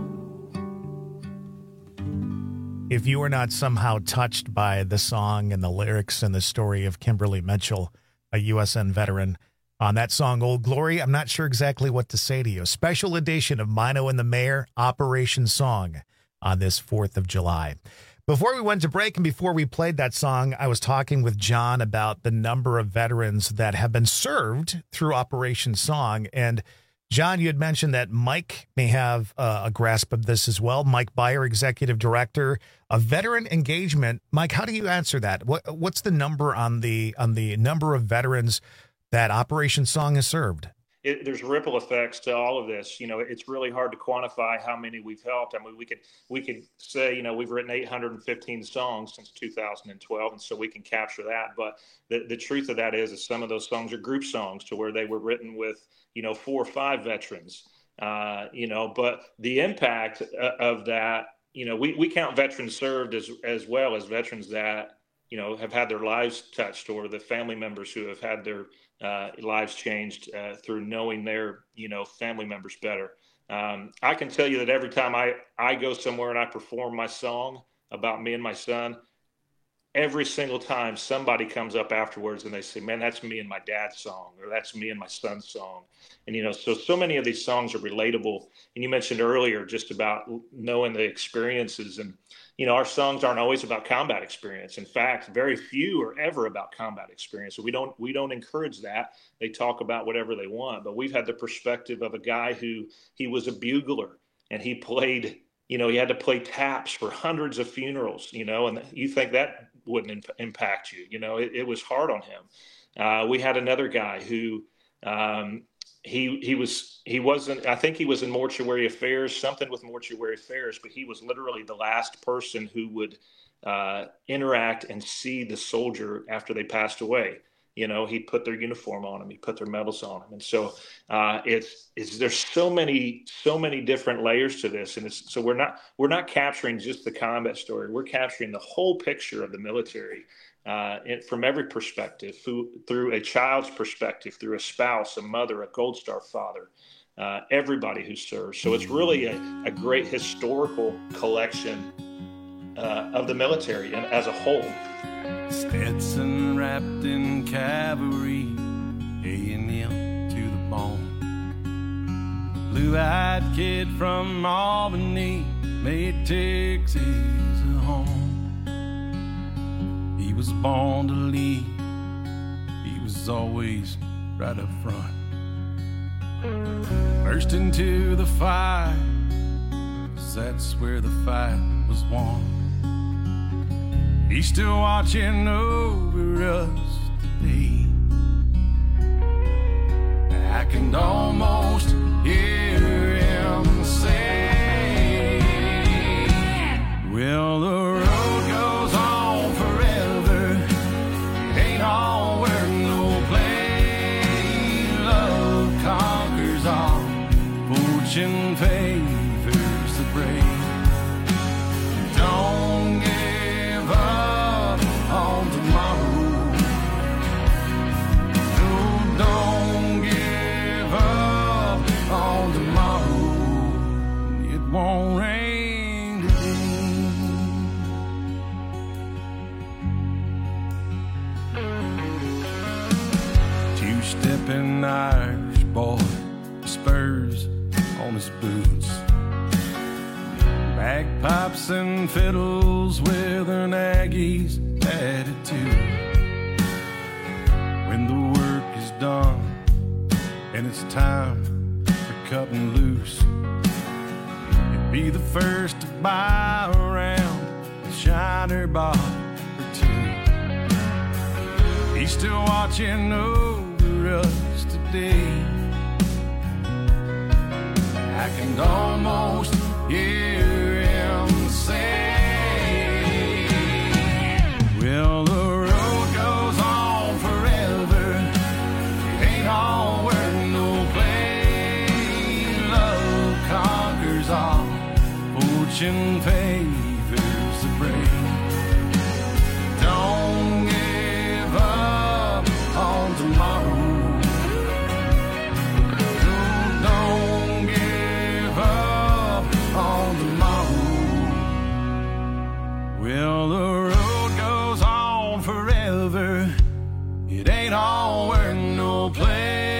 If you were not somehow touched by the song and the lyrics and the story of Kimberly Mitchell, a USN veteran, on that song, Old Glory. I'm not sure exactly what to say to you. Special edition of Mino and the Mayor, Operation Song, on this 4th of July. Before we went to break and before we played that song, I was talking with John about the number of veterans that have been served through Operation Song. And John, you had mentioned that Mike may have a grasp of this as well. Mike Beyer, Executive Director of Veteran Engagement. Mike, how do you answer that? What's the number on the number of veterans that Operation Song has served? There's ripple effects to all of this. It's really hard to quantify how many we've helped. I mean, we could say, we've written 815 songs since 2012, and so we can capture that. But the truth of that is some of those songs are group songs to where they were written with, 4 or 5 veterans. But the impact of that, we count veterans served as well as veterans that, have had their lives touched, or the family members who have had their lives changed through knowing their, family members better. I can tell you that every time I go somewhere and I perform my song about me and my son, every single time somebody comes up afterwards and they say, man, that's me and my dad's song, or that's me and my son's song. And, so many of these songs are relatable. And you mentioned earlier just about knowing the experiences, and, our songs aren't always about combat experience. In fact, very few are ever about combat experience. So we don't encourage that. They talk about whatever they want, but we've had the perspective of a guy he was a bugler, and he played, he had to play taps for hundreds of funerals, and you think that wouldn't impact you. It was hard on him. We had another guy who, he wasn't, I think he was in mortuary affairs, something with mortuary affairs, but he was literally the last person who would interact and see the soldier after they passed away. He'd put their uniform on him, he'd put their medals on him. And so there's so many different layers to this. And so we're not capturing just the combat story. We're capturing the whole picture of the military. From every perspective, through a child's perspective, through a spouse, a mother, a Gold Star father, everybody who serves. So it's really a great historical collection of the military and as a whole. Stetson wrapped in cavalry, A&M to the bone. Blue-eyed kid from Albany made Texas a home. He was born to lead. He was always right up front. Burst into the fire, 'cause that's where the fight was won. He's still watching over us today. I can almost hear him say, well, the road goes on forever. It ain't all work, no play. Love conquers all. Fortune favors the brave. Don't give up on tomorrow. No, don't give up on tomorrow. It won't rain today. Two-stepping Irish boy, spurs on his boots, bagpipes and fiddles with an Aggie's attitude. When the work is done and it's time for cutting loose, he'd be the first to buy a round of Shiner Bob or two. He's still watching over us today. I can almost hear him say, well, the road goes on forever. It ain't all work, no play. Love conquers all. Fortune favors the brave. Don't give up on tomorrow. Don't give up on tomorrow. Well, the road goes on forever. It ain't all work, no play.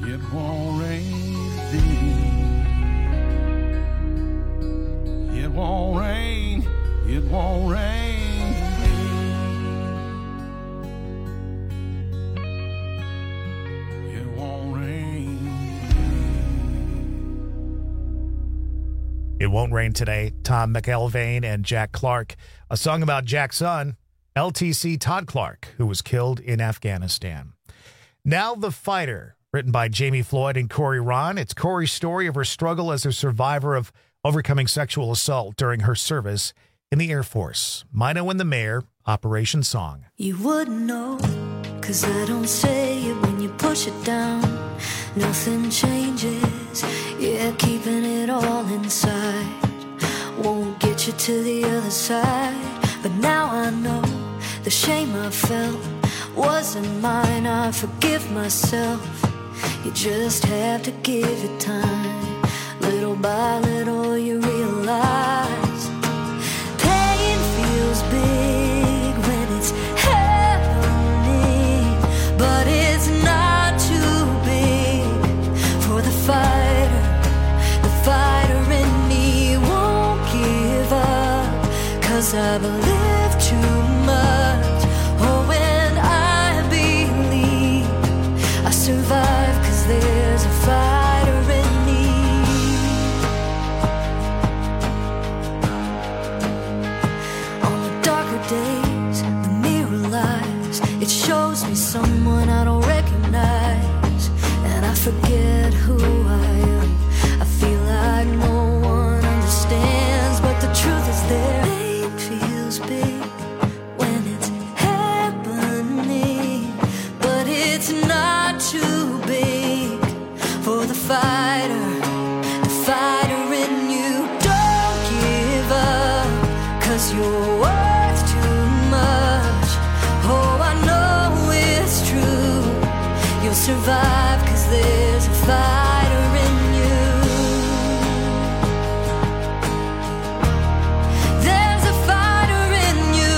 It won't rain today. It won't rain. It won't rain today. It won't rain. It Won't Rain Today. Tom McElvain and Jack Clark. A song about Jack's son, LTC Todd Clark, who was killed in Afghanistan. Now The Fighter, written by Jamie Floyd and Corey Ron. It's Corey's story of her struggle as a survivor of overcoming sexual assault during her service in the Air Force. Mino and the Mayor, Operation Song. You wouldn't know, 'cause I don't say it when you push it down. Nothing changes, yeah, keeping it all inside won't get you to the other side. But now I know the shame I felt wasn't mine. I forgive myself. You just have to give it time. Little by little you realize pain feels big when it's happening, but it's not too big for the fighter. The fighter in me won't give up, 'cause I believe too much. Oh, when I believe I survive, 'cause there's a fighter in me. On the darker days, the mirror lies. It shows me someone I don't recognize, and I forget who I am. I feel like no one understands, but the truth is there. Pain feels big when it's happening, but it's not too big for the fighter. The fighter in you. Don't give up, 'cause you're worth too much. Oh, I know it's true. You'll survive, 'cause there's a fighter in you. There's a fighter in you,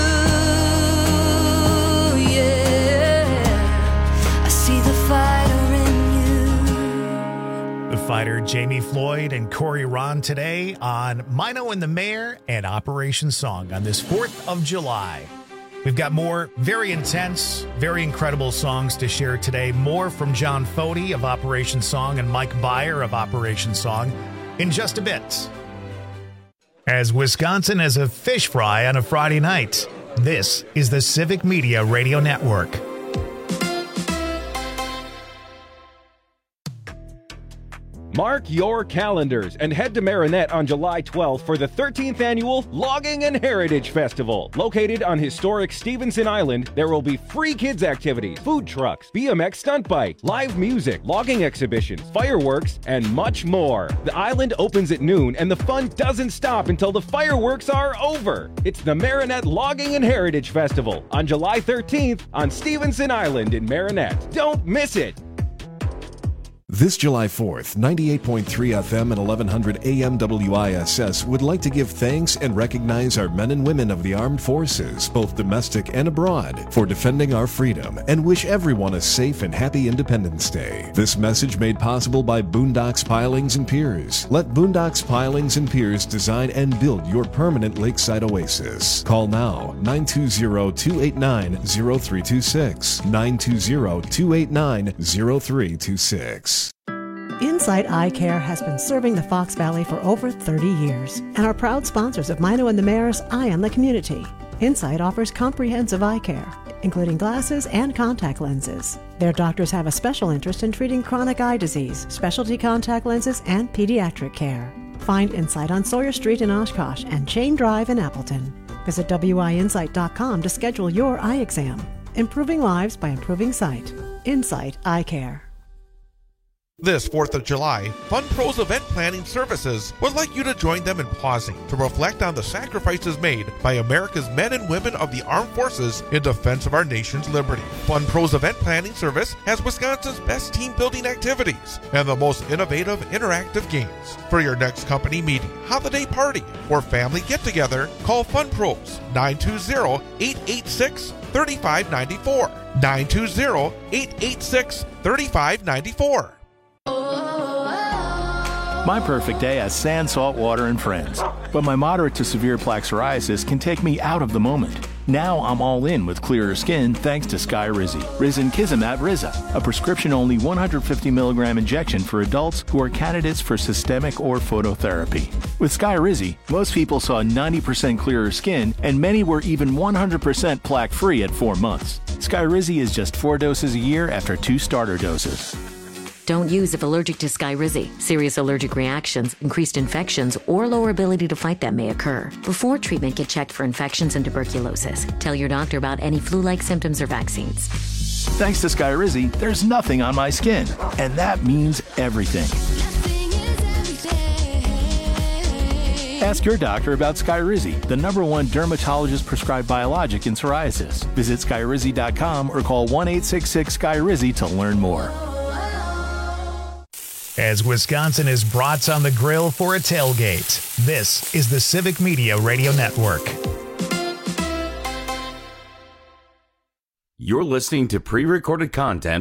yeah. I see the fighter in you. The Fighter, Jamie Floyd and Corey Ron today on Mino and the Mayor and Operation Song on this 4th of July. We've got more very intense, very incredible songs to share today. More from John Fody of Operation Song and Mike Byer of Operation Song in just a bit. As Wisconsin has a fish fry on a Friday night, this is the Civic Media Radio Network. Mark your calendars and head to Marinette on July 12th for the 13th annual Logging and Heritage Festival. Located on historic Stevenson Island, there will be free kids activities, food trucks, BMX stunt bike, live music, logging exhibitions, fireworks, and much more. The island opens at noon and the fun doesn't stop until the fireworks are over. It's the Marinette Logging and Heritage Festival on July 13th on Stevenson Island in Marinette. Don't miss it. This July 4th, 98.3 FM and 1100 AM WISS would like to give thanks and recognize our men and women of the armed forces, both domestic and abroad, for defending our freedom and wish everyone a safe and happy Independence Day. This message made possible by Boondocks Pilings and Piers. Let Boondocks Pilings and Piers design and build your permanent lakeside oasis. Call now, 920-289-0326, 920-289-0326. Insight Eye Care has been serving the Fox Valley for over 30 years and are proud sponsors of Mino and the Mayor's Eye on the Community. Insight offers comprehensive eye care, including glasses and contact lenses. Their doctors have a special interest in treating chronic eye disease, specialty contact lenses, and pediatric care. Find Insight on Sawyer Street in Oshkosh and Chain Drive in Appleton. Visit WIinsight.com to schedule your eye exam. Improving lives by improving sight. Insight Eye Care. This 4th of July, Fun Pros Event Planning Services would like you to join them in pausing to reflect on the sacrifices made by America's men and women of the armed forces in defense of our nation's liberty. Fun Pros Event Planning Service has Wisconsin's best team building activities and the most innovative interactive games. For your next company meeting, holiday party, or family get-together, call Fun Pros 920-886-3594. 920-886-3594. My perfect day has sand, salt water, and friends. But my moderate to severe plaque psoriasis can take me out of the moment. Now I'm all in with clearer skin thanks to Skyrizi. Risankizumab Riza, a prescription-only 150 milligram injection for adults who are candidates for systemic or phototherapy. With Skyrizi, most people saw 90% clearer skin, and many were even 100% plaque-free at 4 months. Skyrizi is just 4 doses a year after 2 starter doses. Don't use if allergic to Skyrizi. Serious allergic reactions, increased infections, or lower ability to fight them may occur. Before treatment, get checked for infections and tuberculosis. Tell your doctor about any flu-like symptoms or vaccines. Thanks to Skyrizi, there's nothing on my skin, and that means everything. Ask your doctor about Skyrizi, the #1 dermatologist-prescribed biologic in psoriasis. Visit Skyrizi.com or call 1-866-SKYRIZI to learn more. As Wisconsin is brats on the grill for a tailgate, this is the Civic Media Radio Network. You're listening to pre-recorded content.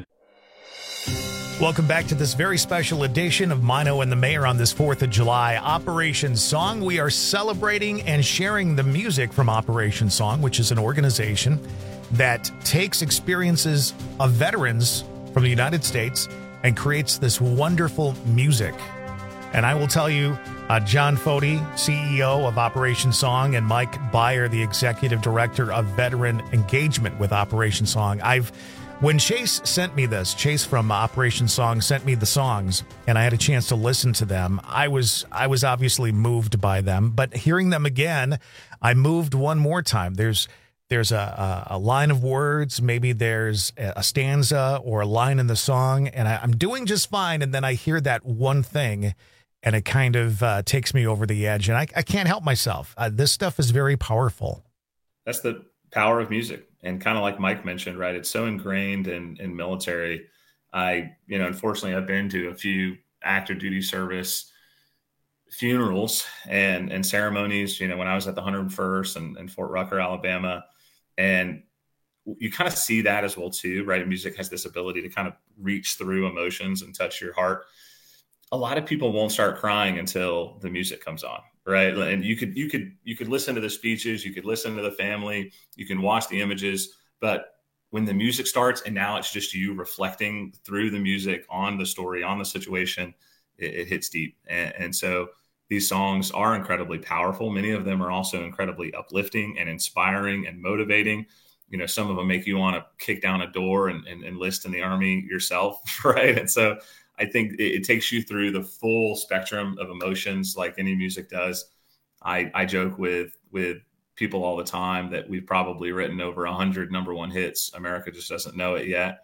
Welcome back to this very special edition of Mino and the Mayor on this 4th of July. Operation Song. We are celebrating and sharing the music from Operation Song, which is an organization that takes experiences of veterans from the United States and creates this wonderful music. And I will tell you, John Foti, CEO of Operation Song, and Mike Byer, the Executive Director of Veteran Engagement with Operation Song. When Chase sent me this, Chase from Operation Song sent me the songs, and I had a chance to listen to them. I was obviously moved by them, but hearing them again, I moved one more time. There's a line of words, maybe there's a stanza or a line in the song, and I'm doing just fine, and then I hear that one thing, and it kind of takes me over the edge, and I can't help myself. This stuff is very powerful. That's the power of music, and kind of like Mike mentioned, right? It's so ingrained in military. Unfortunately, I've been to a few active duty service funerals and ceremonies, when I was at the 101st and Fort Rucker, Alabama. And you kind of see that as well too, right? Music has this ability to kind of reach through emotions and touch your heart. A lot of people won't start crying until the music comes on, right? And you could listen to the speeches, you could listen to the family, you can watch the images, but when the music starts and now it's just you reflecting through the music on the story, on the situation, it hits deep. And so these songs are incredibly powerful. Many of them are also incredibly uplifting and inspiring and motivating. Some of them make you want to kick down a door and enlist in the Army yourself, right? And so I think it takes you through the full spectrum of emotions like any music does. I joke with people all the time that we've probably written over 100 #1 hits. America just doesn't know it yet.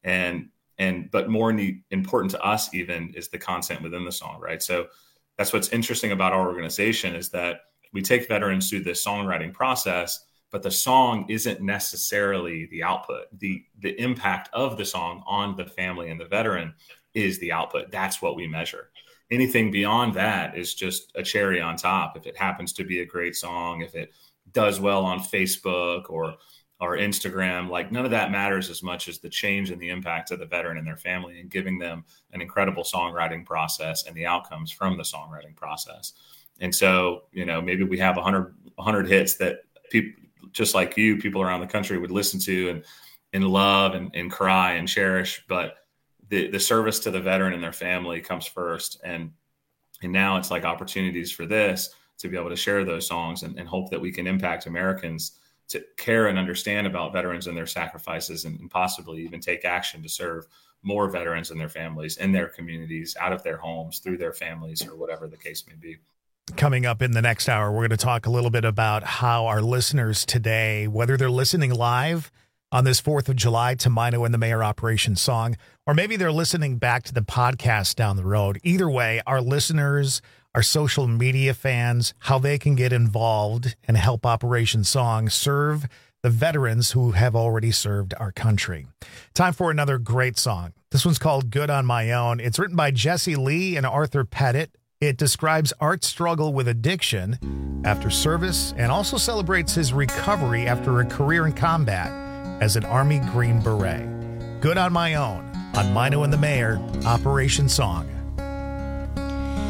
But more important to us even is the content within the song, right? So that's what's interesting about our organization is that we take veterans through this songwriting process, but the song isn't necessarily the output. The impact of the song on the family and the veteran is the output. That's what we measure. Anything beyond that is just a cherry on top. If it happens to be a great song, if it does well on Facebook or Instagram, like none of that matters as much as the change and the impact of the veteran and their family and giving them an incredible songwriting process and the outcomes from the songwriting process. And so, maybe we have 100 hits that people just like you, people around the country would listen to and love and cry and cherish. But the service to the veteran and their family comes first. And now it's like opportunities for this to be able to share those songs and hope that we can impact Americans to care and understand about veterans and their sacrifices and possibly even take action to serve more veterans and their families in their communities, out of their homes, through their families, or whatever the case may be. Coming up in the next hour, we're going to talk a little bit about how our listeners today, whether they're listening live on this 4th of July to Mino and the Mayor Operation Song, or maybe they're listening back to the podcast down the road. Either way, our listeners, our social media fans, how they can get involved and help Operation Song serve the veterans who have already served our country. Time for another great song. This one's called Good on My Own. It's written by Jesse Lee and Arthur Pettit. It describes Art's struggle with addiction after service and also celebrates his recovery after a career in combat as an Army Green Beret. Good on My Own on Mino and the Mayor, Operation Song.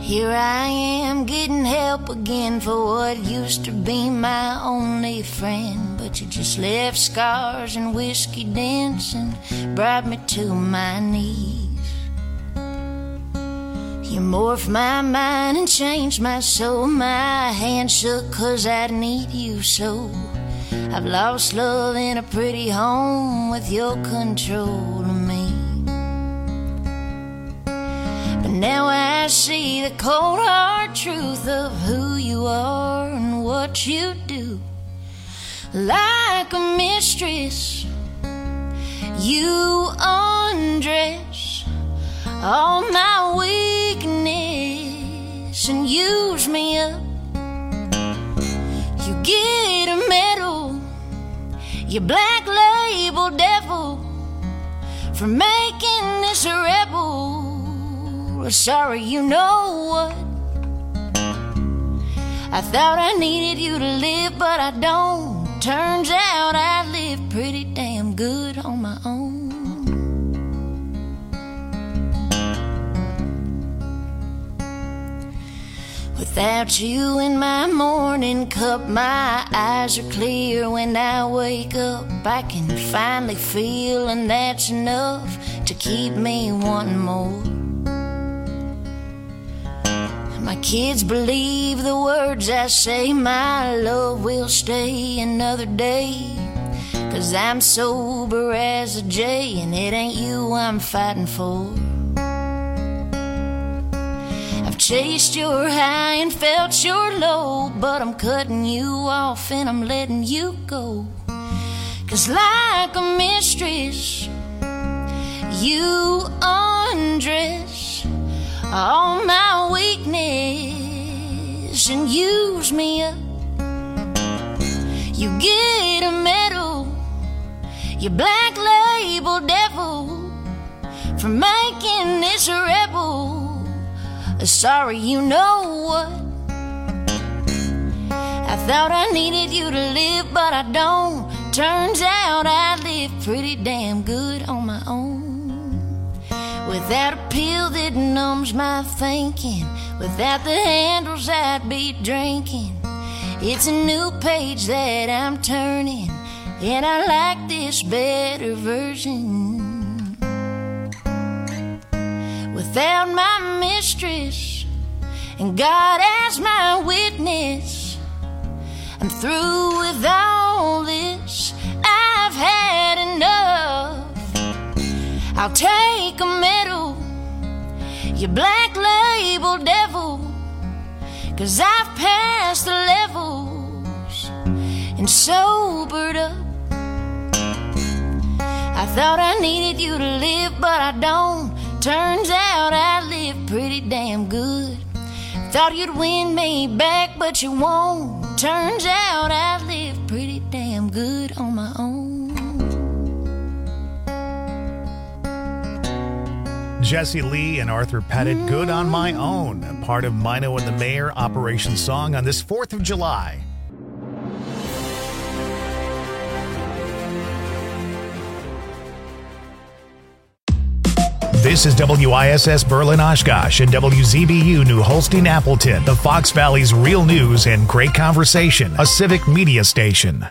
Here I am getting help again for what used to be my only friend. But you just left scars and whiskey dents and brought me to my knees. You morphed my mind and changed my soul. My hand shook 'cause I need you so. I've lost love in a pretty home with your control of me. But now I see the cold hard truth of who you are and what you do. Like a mistress, you undress all my weakness and use me up. You get a medal, you black label devil, for making this a rebel. Sorry, you know what? I thought I needed you to live, but I don't. Turns out I live pretty damn good on my own. Without you in my morning cup, my eyes are clear when I wake up. I can finally feel, and that's enough to keep me wanting more. My kids believe the words I say, my love will stay another day. 'Cause I'm sober as a jay, and it ain't you I'm fighting for. I've chased your high and felt your low, but I'm cutting you off and I'm letting you go. 'Cause like a mistress, you undress all my weakness and use me up. You get a medal, you black label devil, for making this a rebel. Sorry, you know what? I thought I needed you to live, but I don't. Turns out I live pretty damn good on my own. Without a pill that numbs my thinking, without the handles I'd be drinking. It's a new page that I'm turning, and I like this better version. Without my mistress and God as my witness, I'm through with all this. I've had enough. I'll take a medal, you black label devil, 'cause I've passed the levels and sobered up. I thought I needed you to live, but I don't. Turns out I live pretty damn good. Thought you'd win me back, but you won't. Turns out I live pretty damn good on my own. Jesse Lee and Arthur Pettit, Good on My Own, a part of Mino and the Mayor Operation Song on this 4th of July. This is WISS Berlin Oshkosh and WZBU New Holstein Appleton, the Fox Valley's real news and great conversation, a civic media station.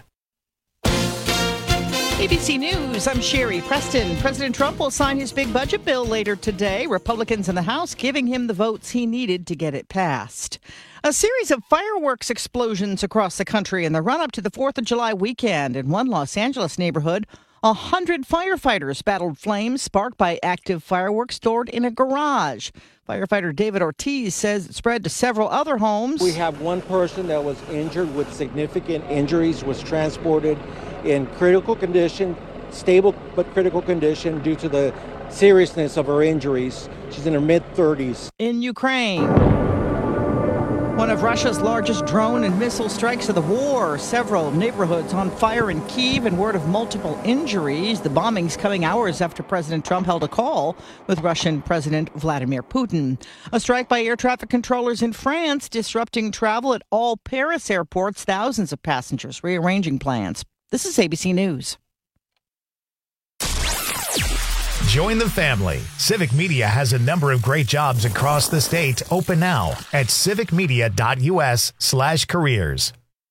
ABC News, I'm Sherry Preston. President Trump will sign his big budget bill later today. Republicans in the House giving him the votes he needed to get it passed. A series of fireworks explosions across the country in the run-up to the 4th of July weekend. In one Los Angeles neighborhood, 100 firefighters battled flames sparked by active fireworks stored in a garage. Firefighter David Ortiz says it spread to several other homes. We have one person that was injured with significant injuries, was transported in critical condition, stable but critical condition due to the seriousness of her injuries. She's in her mid-30s. In Ukraine, one of Russia's largest drone and missile strikes of the war. Several neighborhoods on fire in Kyiv and word of multiple injuries. The bombings coming hours after President Trump held a call with Russian President Vladimir Putin. A strike by air traffic controllers in France disrupting travel at all Paris airports. Thousands of passengers rearranging plans. This is ABC News. Join the family. Civic Media has a number of great jobs across the state open now at civicmedia.us/careers.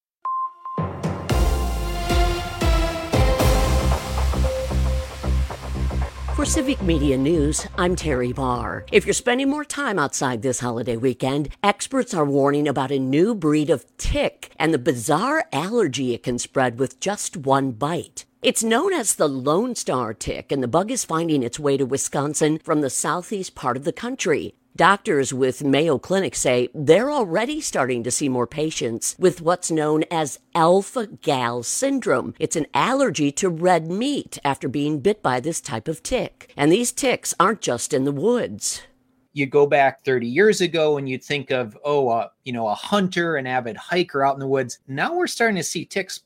For Civic Media News, I'm Terry Barr. If you're spending more time outside this holiday weekend, experts are warning about a new breed of tick and the bizarre allergy it can spread with just one bite. It's known as the Lone Star tick, and the bug is finding its way to Wisconsin from the southeast part of the country. Doctors with Mayo Clinic say they're already starting to see more patients with what's known as alpha-gal syndrome. It's an allergy to red meat after being bit by this type of tick. And these ticks aren't just in the woods. You go back 30 years ago and you'd think of, a hunter, an avid hiker out in the woods. Now we're starting to see ticks